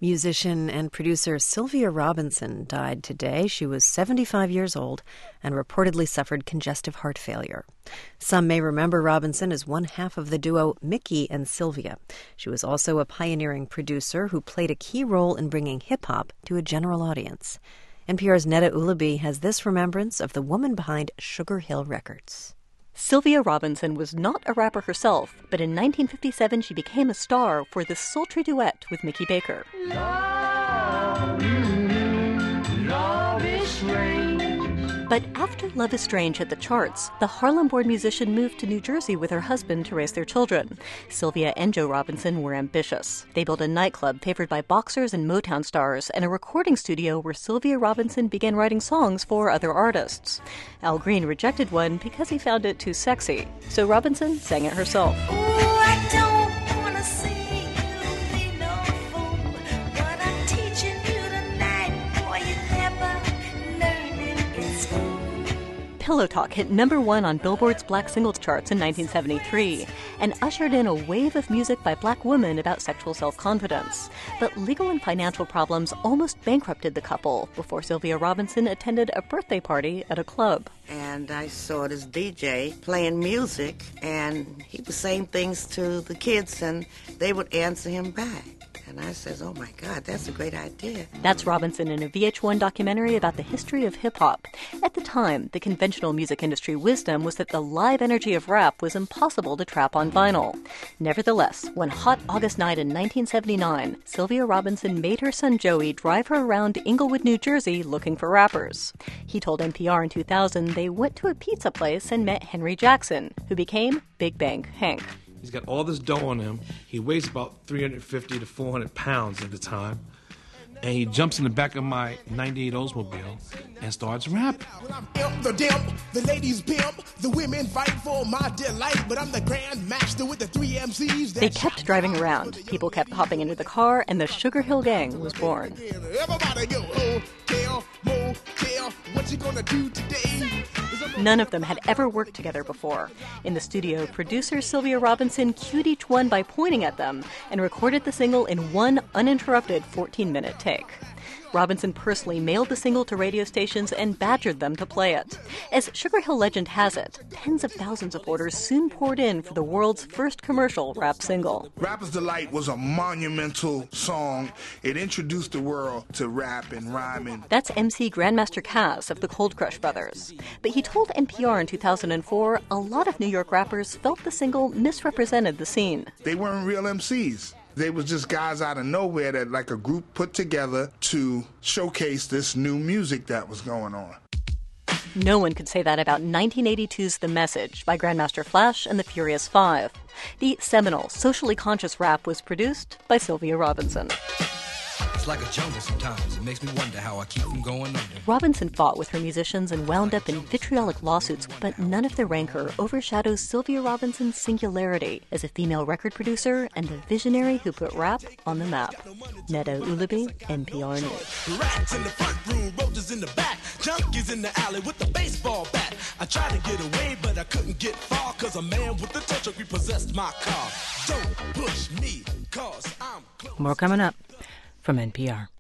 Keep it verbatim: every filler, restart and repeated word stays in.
Musician and producer Sylvia Robinson died today. She was seventy-five years old and reportedly suffered congestive heart failure. Some may remember Robinson as one half of the duo Mickey and Sylvia. She was also a pioneering producer who played a key role in bringing hip-hop to a general audience. N P R's Neda Ulaby has this remembrance of the woman behind Sugar Hill Records. Sylvia Robinson was not a rapper herself, but in nineteen fifty-seven she became a star for this sultry duet with Mickey Baker. Love, love is strange. But after Love is Strange hit the charts, the Harlem-born musician moved to New Jersey with her husband to raise their children. Sylvia and Joe Robinson were ambitious. They built a nightclub favored by boxers and Motown stars and a recording studio where Sylvia Robinson began writing songs for other artists. Al Green rejected one because he found it too sexy, so Robinson sang it herself. Ooh, I don't wanna see you be no fool, but I'm teaching you tonight, boy, you never learn it in school. Pillow Talk hit number one on Billboard's Black Singles charts in nineteen seventy-three and ushered in a wave of music by black women about sexual self-confidence. But legal and financial problems almost bankrupted the couple before Sylvia Robinson attended a birthday party at a club. And I saw this D J playing music, and he was saying things to the kids, and they would answer him back. And I says, oh my God, that's a great idea. That's Robinson in a V H one documentary about the history of hip-hop. At the time, the conventional music industry wisdom was that the live energy of rap was impossible to trap on vinyl. Nevertheless, one hot August night in nineteen seventy-nine, Sylvia Robinson made her son Joey drive her around Inglewood, New Jersey, looking for rappers. He told N P R in two thousand they went to a pizza place and met Henry Jackson, who became Big Bank Hank. He's got all this dough on him. He weighs about three hundred fifty to four hundred pounds at the time. And he jumps in the back of my ninety-eight Oldsmobile and starts rapping. The dimp, the ladies pimp, the women fight for my delight, but I'm the grand master with the three M Cs. They kept driving around. People kept hopping into the car, and the Sugar Hill Gang was born. Everybody go, hotel, motel, what you gonna do today? None of them had ever worked together before. In the studio, producer Sylvia Robinson cued each one by pointing at them and recorded the single in one uninterrupted fourteen-minute take. Robinson personally mailed the single to radio stations and badgered them to play it. As Sugar Hill legend has it, tens of thousands of orders soon poured in for the world's first commercial rap single. Rapper's Delight was a monumental song. It introduced the world to rap and rhyming. That's M C Grandmaster Caz of the Cold Crush Brothers. But he told N P R in two thousand four a lot of New York rappers felt the single misrepresented the scene. They weren't real M Cs. They was just guys out of nowhere that like a group put together to showcase this new music that was going on. No one could say that about nineteen eighty-two's The Message by Grandmaster Flash and the Furious Five. The seminal, socially conscious rap was produced by Sylvia Robinson. It's like a jungle sometimes. It makes me wonder how I keep from going under. Robinson fought with her musicians and wound up in vitriolic lawsuits, but none of their rancor overshadows Sylvia Robinson's singularity as a female record producer and the visionary who put rap on the map. Neda Ulaby, N P R News. Rats in the front room, roaches in the back, junkies in the alley with the baseball bat. I tried to get away, but I couldn't get far, cause a man with a tow truck repossessed my car. Don't push me, cause I'm close. More coming up from N P R.